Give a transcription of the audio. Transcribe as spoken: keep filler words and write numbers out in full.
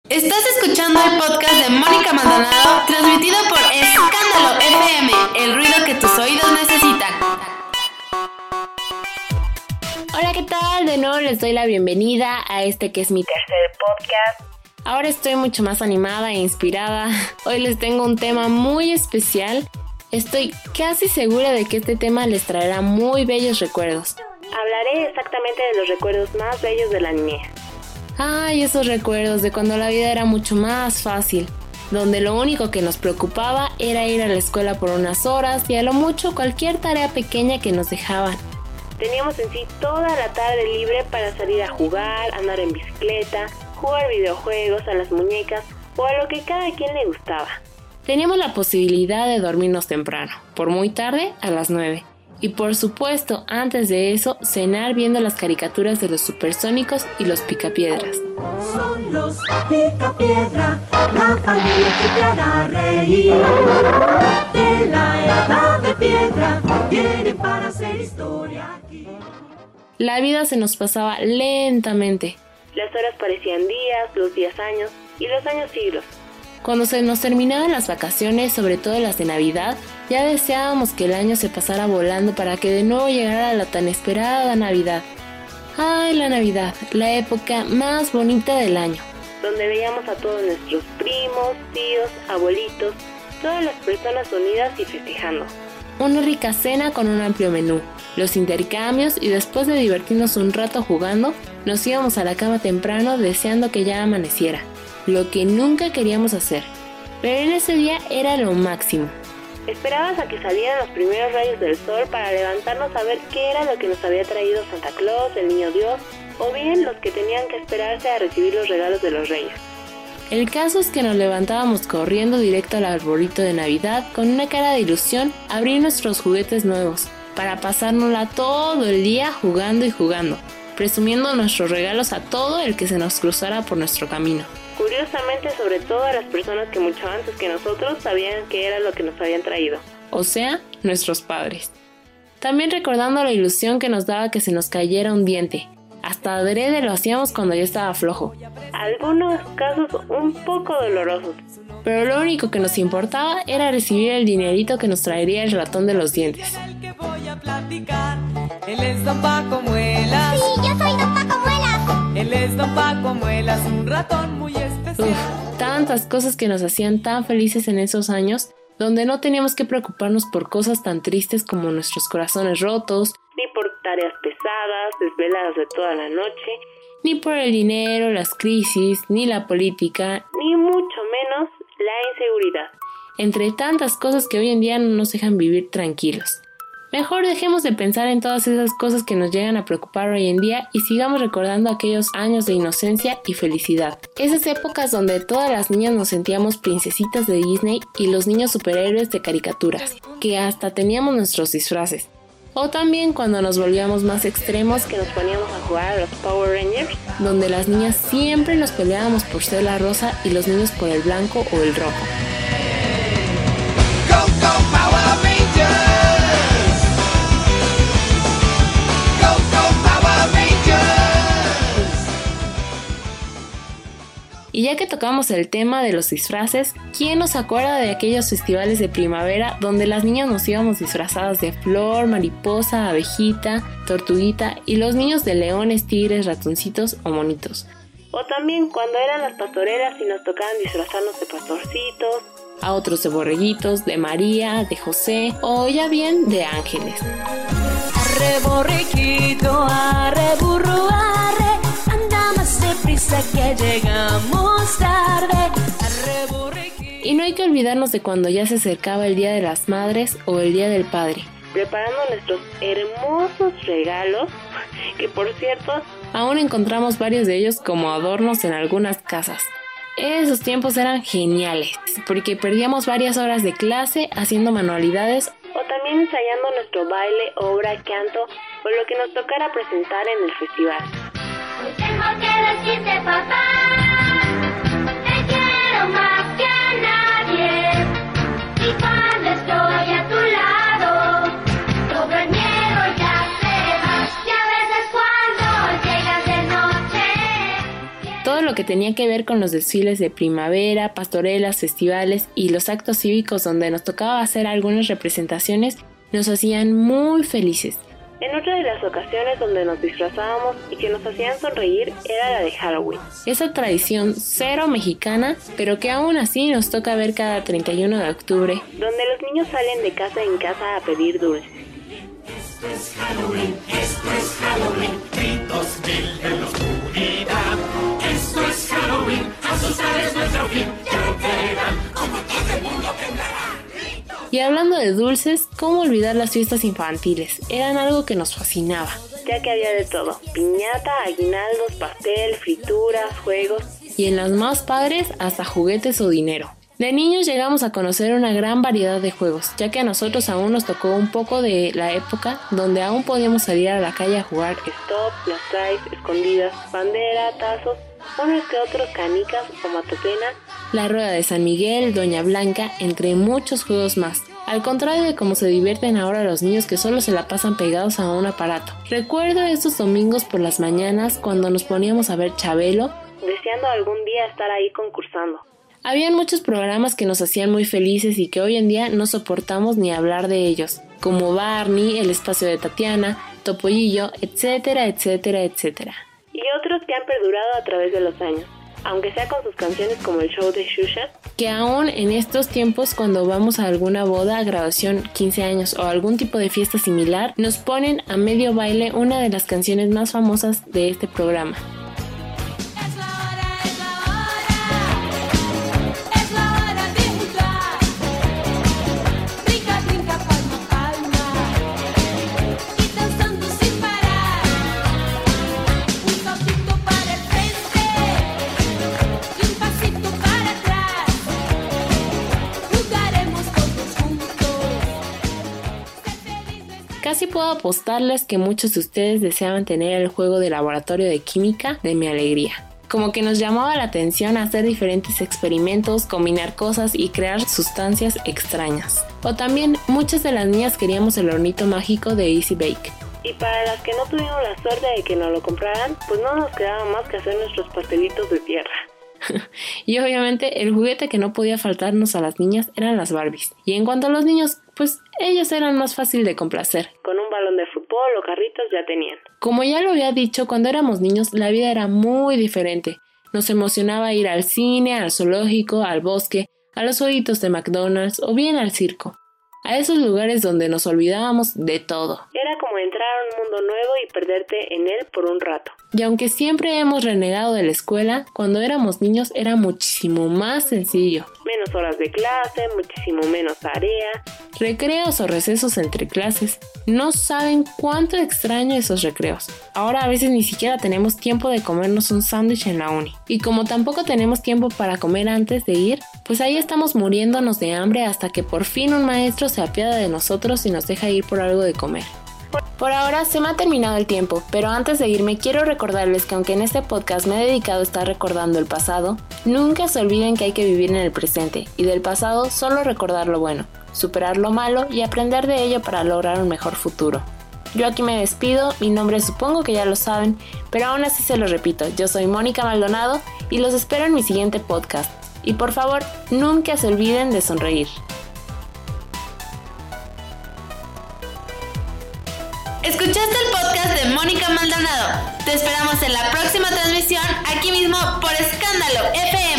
Estás escuchando el podcast de Mónica Maldonado, transmitido por Escándalo F M, el ruido que tus oídos necesitan. Hola, ¿qué tal? De nuevo les doy la bienvenida a este que es mi tercer podcast. Ahora estoy mucho más animada e inspirada. Hoy les tengo un tema muy especial. Estoy casi segura de que este tema les traerá muy bellos recuerdos. Hablaré exactamente de los recuerdos más bellos de la niñez. Ay, esos recuerdos de cuando la vida era mucho más fácil, donde lo único que nos preocupaba era ir a la escuela por unas horas y a lo mucho cualquier tarea pequeña que nos dejaban. Teníamos en sí toda la tarde libre para salir a jugar, andar en bicicleta, jugar videojuegos, a las muñecas o a lo que cada quien le gustaba. Teníamos la posibilidad de dormirnos temprano, por muy tarde a las nueve. Y por supuesto, antes de eso, cenar viendo las caricaturas de los Supersónicos y los Picapiedras. Son los Picapiedra, la familia que te hará reír. De la edad de piedra, vienen para hacer historia aquí. La vida se nos pasaba lentamente. Las horas parecían días, los días años y los años siglos. Cuando se nos terminaban las vacaciones, sobre todo las de Navidad, ya deseábamos que el año se pasara volando para que de nuevo llegara la tan esperada Navidad. ¡Ay, la Navidad! La época más bonita del año. Donde veíamos a todos nuestros primos, tíos, abuelitos, todas las personas unidas y festejando. Una rica cena con un amplio menú, los intercambios y después de divertirnos un rato jugando, nos íbamos a la cama temprano deseando que ya amaneciera. Lo que nunca queríamos hacer, pero en ese día era lo máximo. Esperabas a que salieran los primeros rayos del sol para levantarnos a ver qué era lo que nos había traído Santa Claus, el Niño Dios, o bien los que tenían que esperarse a recibir los regalos de los reyes. El caso es que nos levantábamos corriendo directo al arbolito de Navidad con una cara de ilusión a abrir nuestros juguetes nuevos, para pasárnosla todo el día jugando y jugando, presumiendo nuestros regalos a todo el que se nos cruzara por nuestro camino. Curiosamente, sobre todo a las personas que mucho antes que nosotros sabían qué era lo que nos habían traído. O sea, nuestros padres. También recordando la ilusión que nos daba que se nos cayera un diente. Hasta adrede lo hacíamos cuando ya estaba flojo. Algunos casos un poco dolorosos. Pero lo único que nos importaba era recibir el dinerito que nos traería el ratón de los dientes. Él es Don Paco Muelas. Sí, yo soy Don Paco Muelas. Él es Don Paco Muelas, un ratón muy especial. Uf, tantas cosas que nos hacían tan felices en esos años, donde no teníamos que preocuparnos por cosas tan tristes como nuestros corazones rotos, ni por tareas pesadas, desveladas de toda la noche, ni por el dinero, las crisis, ni la política, ni mucho menos la inseguridad. Entre tantas cosas que hoy en día no nos dejan vivir tranquilos. Mejor dejemos de pensar en todas esas cosas que nos llegan a preocupar hoy en día y sigamos recordando aquellos años de inocencia y felicidad. Esas épocas donde todas las niñas nos sentíamos princesitas de Disney y los niños superhéroes de caricaturas, que hasta teníamos nuestros disfraces. O también cuando nos volvíamos más extremos, que nos poníamos a jugar a los Power Rangers, donde las niñas siempre nos peleábamos por ser la rosa y los niños por el blanco o el rojo. Go, go, Power Rangers. Y ya que tocamos el tema de los disfraces, ¿quién nos acuerda de aquellos festivales de primavera donde las niñas nos íbamos disfrazadas de flor, mariposa, abejita, tortuguita y los niños de leones, tigres, ratoncitos o monitos? O también cuando eran las pastorelas y nos tocaban disfrazarnos de pastorcitos, a otros de borreguitos, de María, de José o ya bien de ángeles. Arre borriquito, arre burro, arre, anda más deprisa que llegamos tarde. Arre borriquito. Y no hay que olvidarnos de cuando ya se acercaba el Día de las Madres o el Día del Padre, preparando nuestros hermosos regalos, que por cierto, aún encontramos varios de ellos como adornos en algunas casas. Esos tiempos eran geniales, porque perdíamos varias horas de clase haciendo manualidades o también ensayando nuestro baile, obra, canto o lo que nos tocara presentar en el festival. Hoy tengo que decirte, papá, te quiero más que a nadie. Y cuando estoy a tu lado, todo el miedo ya se va. Y a veces cuando llegas de noche, todo lo que que tenía que ver con los desfiles de primavera, pastorelas, festivales y los actos cívicos donde nos tocaba hacer algunas representaciones, nos hacían muy felices. En otra de las ocasiones donde nos disfrazábamos y que nos hacían sonreír era la de Halloween. Esa tradición cero mexicana, pero que aún así nos toca ver cada treinta y uno de octubre. Donde los niños salen de casa en casa a pedir dulces. Esto es Halloween, esto es Halloween, gritos mil en la oscuridad. Esto es Halloween, asustar es nuestro fin, ya verán como todo el mundo temblará. Y hablando de dulces, ¿cómo olvidar las fiestas infantiles? Eran algo que nos fascinaba. Ya que había de todo, piñata, aguinaldos, pastel, frituras, juegos. Y en las más padres, hasta juguetes o dinero. De niños llegamos a conocer una gran variedad de juegos, ya que a nosotros aún nos tocó un poco de la época donde aún podíamos salir a la calle a jugar stop, las traes, escondidas, bandera, tazos, unos que otros canicas o matopena, la rueda de San Miguel, Doña Blanca, entre muchos juegos más. Al contrario de cómo se divierten ahora los niños que solo se la pasan pegados a un aparato. Recuerdo estos domingos por las mañanas cuando nos poníamos a ver Chabelo, deseando algún día estar ahí concursando. Habían muchos programas que nos hacían muy felices y que hoy en día no soportamos ni hablar de ellos, como Barney, El Espacio de Tatiana, Topollillo, etcétera, etcétera, etcétera. Y otros que han perdurado a través de los años, aunque sea con sus canciones como el show de Xuxa, que aún en estos tiempos cuando vamos a alguna boda, graduación, quince años o algún tipo de fiesta similar, nos ponen a medio baile una de las canciones más famosas de este programa. Casi puedo apostarles que muchos de ustedes deseaban tener el juego de laboratorio de química de Mi Alegría. Como que nos llamaba la atención hacer diferentes experimentos, combinar cosas y crear sustancias extrañas. O también muchas de las niñas queríamos el hornito mágico de Easy Bake. Y para las que no tuvimos la suerte de que nos lo compraran, pues no nos quedaba más que hacer nuestros pastelitos de tierra. Y obviamente el juguete que no podía faltarnos a las niñas eran las Barbies. Y en cuanto a los niños, pues ellos eran más fácil de complacer. Con un balón de fútbol o carritos ya tenían. Como ya lo había dicho, cuando éramos niños la vida era muy diferente. Nos emocionaba ir al cine, al zoológico, al bosque, a los jueguitos de McDonald's o bien al circo. A esos lugares donde nos olvidábamos de todo. Era como entrar a un mundo nuevo y perderte en él por un rato. Y aunque siempre hemos renegado de la escuela, cuando éramos niños era muchísimo más sencillo. Menos horas de clase, muchísimo menos tarea. Recreos o recesos entre clases. No saben cuánto extraño esos recreos. Ahora a veces ni siquiera tenemos tiempo de comernos un sándwich en la uni. Y como tampoco tenemos tiempo para comer antes de ir, pues ahí estamos muriéndonos de hambre hasta que por fin un maestro se apiada de nosotros y nos deja ir por algo de comer. Por ahora se me ha terminado el tiempo, pero antes de irme quiero recordarles que aunque en este podcast me he dedicado a estar recordando el pasado, nunca se olviden que hay que vivir en el presente y del pasado solo recordar lo bueno, superar lo malo y aprender de ello para lograr un mejor futuro. Yo aquí me despido, mi nombre supongo que ya lo saben, pero aún así se lo repito, yo soy Mónica Maldonado y los espero en mi siguiente podcast. Y por favor, nunca se olviden de sonreír. Escuchaste el podcast de Mónica Maldonado. Te esperamos en la próxima transmisión aquí mismo por Escándalo F M.